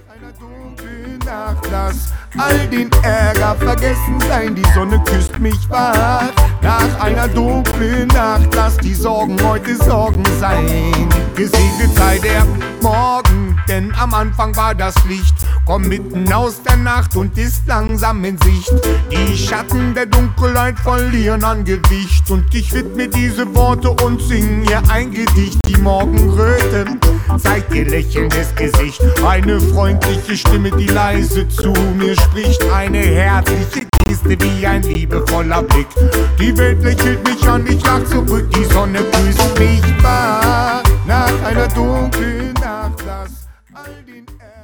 einer dunklen Nacht lass all den Ärger vergessen sein. Die Sonne küsst mich wach. Nach einer dunklen Nacht lass die Sorgen heute Sorgen sein. Gesegnet sei der Morgen, denn am Anfang war das Licht. Komm mitten aus der Nacht und ist langsam in Sicht. Die Schatten der Dunkelheit verlieren an Gewicht. Und ich widme diese Worte und sing ihr ein Gedicht. Die Morgenröte zeigt ihr lächelndes Gesicht. Eine freundliche Stimme, die leise zu mir spricht. Eine herzliche Geste wie ein liebevoller Blick. Die Welt lächelt mich an, ich lach zurück. Die Sonne küsst mich wach. Nach einer dunklen